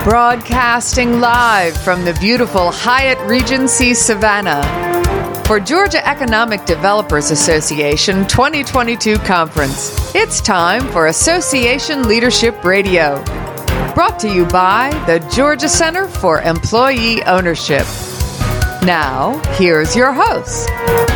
Broadcasting live from the beautiful Hyatt Regency Savannah for Georgia Economic Developers Association 2022 Conference. It's time for Association Leadership Radio. Brought to you by the Georgia Center for Employee Ownership. Now, here's your host.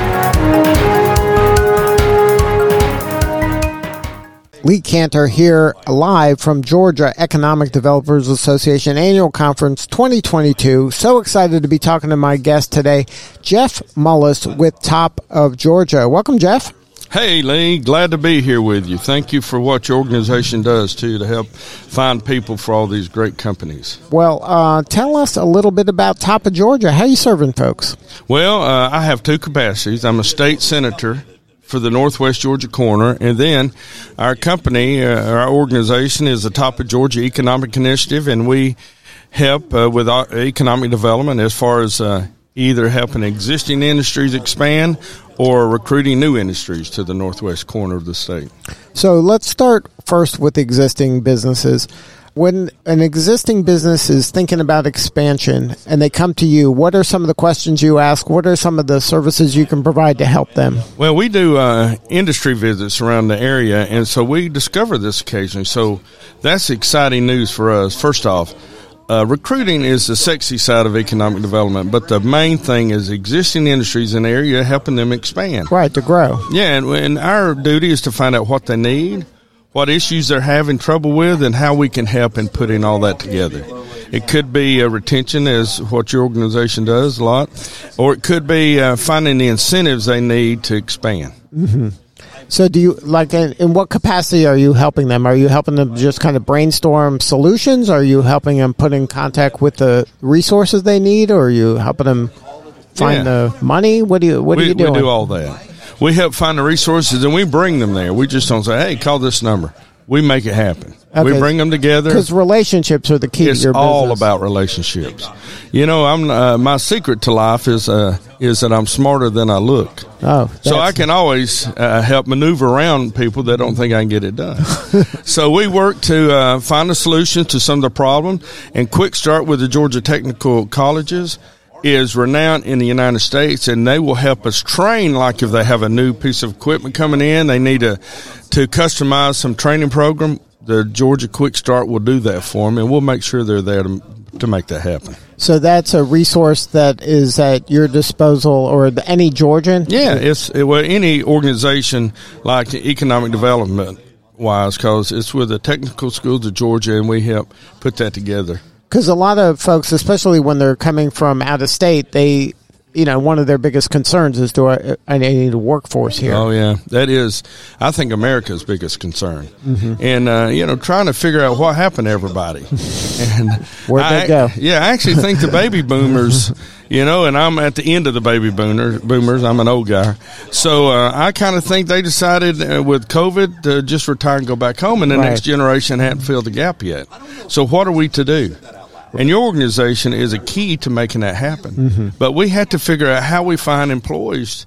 Lee Cantor here live from Georgia Economic Developers Association Annual Conference 2022. So excited to be talking to my guest today, Jeff Mullis with Top of Georgia. Welcome, Jeff. Hey, Lee. Glad to be here with you. Thank you for what your organization does, too, to help find people for all these great companies. Well, tell us a little bit about Top of Georgia. How are you serving folks? Well, I have two capacities. I'm a state senator for the Northwest Georgia corner, and then our company, our organization is the Top of Georgia Economic Initiative, and we help with our economic development as far as either helping existing industries expand or recruiting new industries to the northwest corner of the state. So let's start first with existing businesses. When an existing business is thinking about expansion and they come to you, what are some of the questions you ask? What are some of the services you can provide to help them? Well, we do industry visits around the area, and so we discover this occasionally. So that's exciting news for us. First off, recruiting is the sexy side of economic development, but the main thing is existing industries in the area, helping them expand. Right, to grow. Yeah, and our duty is to find out what they need, what issues they're having trouble with, and how we can help in putting all that together. It could be retention, as what your organization does a lot, or it could be finding the incentives they need to expand. Mm-hmm. So do you, like, in what capacity are you helping them? Are you helping them just kind of brainstorm solutions? Are you helping them put in contact with the resources they need? Or are you helping them find the money? What are you doing? We do all that. We help find the resources, and we bring them there. We just don't say, hey, call this number. We make it happen. Okay. We bring them together. Because relationships are the key to your business. It's all about relationships. You know, my secret to life is that I'm smarter than I look. Oh, so I can always help maneuver around people that don't think I can get it done. So we work to find a solution to some of the problem. And Quick Start with the Georgia Technical Colleges is renowned in the United States, and they will help us train, like if they have a new piece of equipment coming in, they need to customize some training program. The Georgia Quick Start will do that for them, and we'll make sure they're there to make that happen. So that's a resource that is at your disposal, or any Georgian? Yeah, well, any organization like economic development wise, because it's with the technical schools of Georgia, and we help put that together. Because a lot of folks, especially when they're coming from out of state, they, one of their biggest concerns is, I need a workforce here. Oh, yeah. That is, I think, America's biggest concern. Mm-hmm. And, trying to figure out what happened to everybody. And where'd they go? Yeah, I actually think the baby boomers, and I'm at the end of the baby boomers. I'm an old guy. So I kind of think they decided with COVID to just retire and go back home, and the next generation hadn't filled the gap yet. So what are we to do? And your organization is a key to making that happen. Mm-hmm. But we had to figure out how we find employees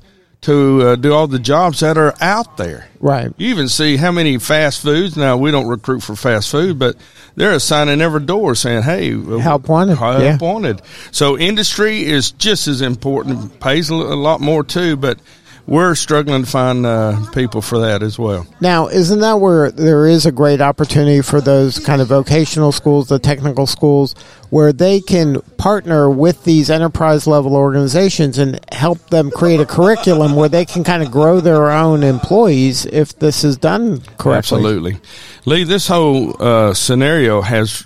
to do all the jobs that are out there. Right. You even see how many fast foods. Now, we don't recruit for fast food, but they're assigning every door saying, hey, help wanted. Help wanted. So industry is just as important, pays a lot more too, but we're struggling to find people for that as well. Now, isn't that where there is a great opportunity for those kind of vocational schools, the technical schools, where they can partner with these enterprise-level organizations and help them create a curriculum where they can kind of grow their own employees if this is done correctly? Absolutely. Lee, this whole scenario has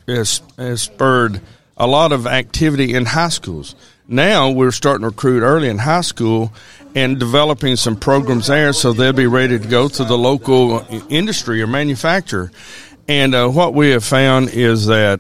spurred a lot of activity in high schools. Now we're starting to recruit early in high school and developing some programs there so they'll be ready to go to the local industry or manufacturer. And what we have found is that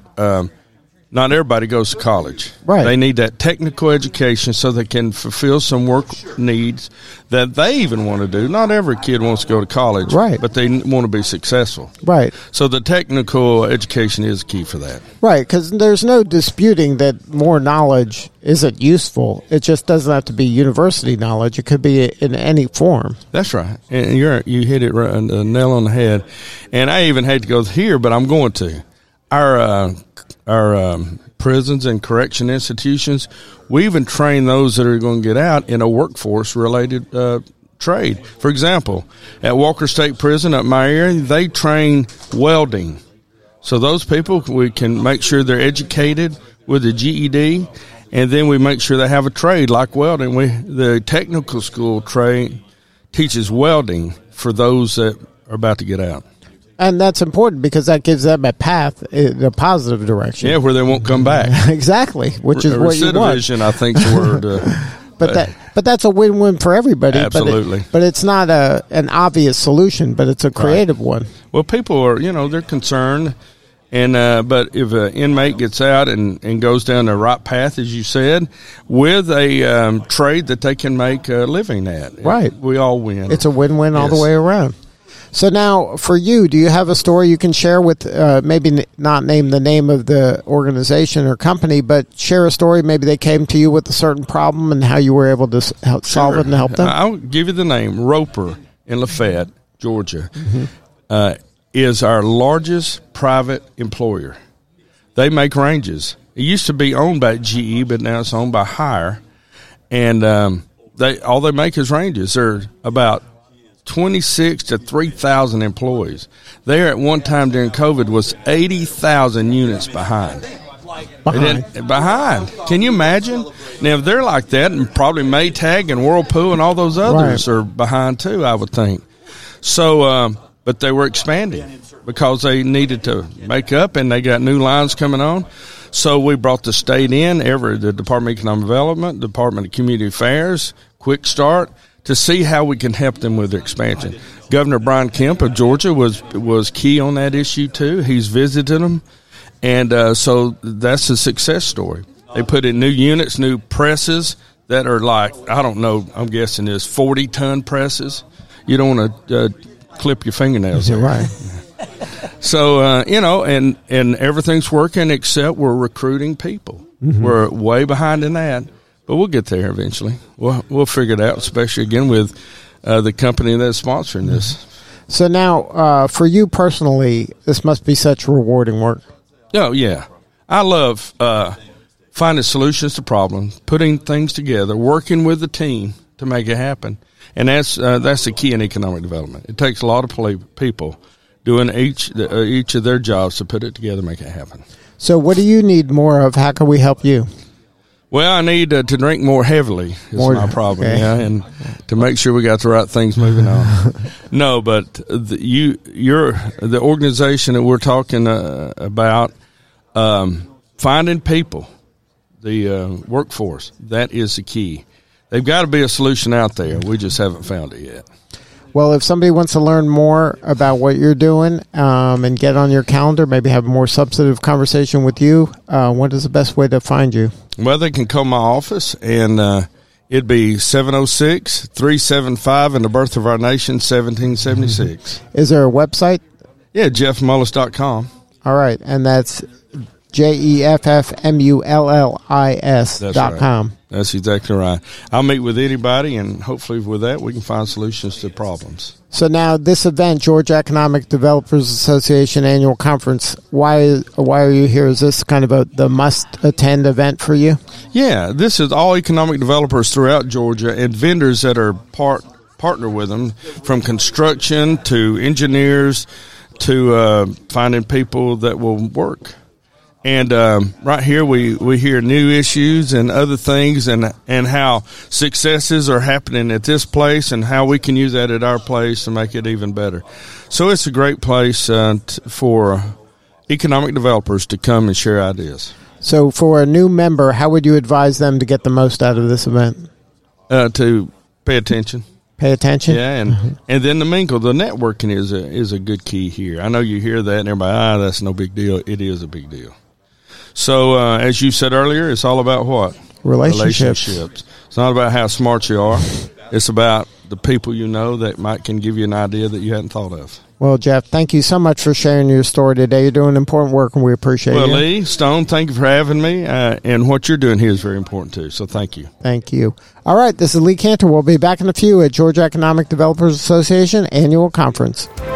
not everybody goes to college. Right. They need that technical education so they can fulfill some work needs that they even want to do. Not every kid wants to go to college, right, but they want to be successful. Right. So the technical education is key for that. Right, because there's no disputing that more knowledge isn't useful. It just doesn't have to be university knowledge. It could be in any form. That's right. And you hit it right, the nail on the head. And I even hate to go here, but I'm going to. Our prisons and correction institutions. We even train those that are going to get out in a workforce-related trade. For example, at Walker State Prison up my area, they train welding. So those people, we can make sure they're educated with a GED, and then we make sure they have a trade like welding. The technical school teaches welding for those that are about to get out. And that's important because that gives them a path in a positive direction. Yeah, where they won't come back. Exactly, which is what you want. Recidivism, I think, is the word. But that's a win-win for everybody. Absolutely. But it's not an obvious solution, but it's a creative one. Well, people are, they're concerned. And but if an inmate gets out and goes down the right path, as you said, with a trade that they can make a living at, right, we all win. It's a win-win all the way around. So now, for you, do you have a story you can share with, maybe not name the name of the organization or company, but share a story? Maybe they came to you with a certain problem and how you were able to solve it and help them? I'll give you the name. Roper in Lafayette, Georgia, is our largest private employer. They make ranges. It used to be owned by GE, but now it's owned by Hire. And all they make is ranges. They're about 26 to 3,000 employees. There at one time during COVID was 80,000 units behind. Behind. Can you imagine? Now, if they're like that, and probably Maytag and Whirlpool and all those others are behind too, I would think. So, but they were expanding because they needed to make up, and they got new lines coming on. So we brought the state in, the Department of Economic Development, Department of Community Affairs, Quick Start, to see how we can help them with their expansion. Governor Brian Kemp of Georgia was key on that issue too. He's visited them, and so that's a success story. They put in new units, new presses that are like, I don't know, I'm guessing there's 40-ton presses. You don't want to clip your fingernails. Right. So, and everything's working except we're recruiting people. Mm-hmm. We're way behind in that. But we'll get there eventually. We'll figure it out, especially, again, with the company that's sponsoring this. So now, for you personally, this must be such rewarding work. Oh, yeah. I love finding solutions to problems, putting things together, working with the team to make it happen. And that's the key in economic development. It takes a lot of people doing each of their jobs to put it together, make it happen. So what do you need more of? How can we help you? Well, I need to drink more heavily is my problem, and to make sure we got the right things moving on. No, but you're the organization that we're talking about, finding people, the workforce, that is the key. They've got to be a solution out there. We just haven't found it yet. Well, if somebody wants to learn more about what you're doing and get on your calendar, maybe have a more substantive conversation with you, what is the best way to find you? Well, they can call my office, and it'd be 706-375 in the birth of our nation, 1776. Is there a website? Yeah, jeffmullis.com. All right, and that's JEFFMULLIS.com. That's exactly right. I'll meet with anybody, and hopefully with that we can find solutions to problems. So now this event, Georgia Economic Developers Association Annual Conference, why are you here? Is this kind of the must-attend event for you? Yeah, this is all economic developers throughout Georgia and vendors that are partner with them, from construction to engineers to finding people that will work. And right here we hear new issues and other things and how successes are happening at this place and how we can use that at our place to make it even better. So it's a great place for economic developers to come and share ideas. So for a new member, how would you advise them to get the most out of this event? To pay attention. Pay attention? Yeah, and then the mingle, the networking is a good key here. I know you hear that and everybody, that's no big deal. It is a big deal. So, as you said earlier, it's all about what? Relationships. It's not about how smart you are. It's about the people you know that can give you an idea that you hadn't thought of. Well, Jeff, thank you so much for sharing your story today. You're doing important work, and we appreciate it. Well, Lee, Stone, thank you for having me, and what you're doing here is very important, too, so thank you. Thank you. All right, this is Lee Cantor. We'll be back in a few at Georgia Economic Developers Association Annual Conference.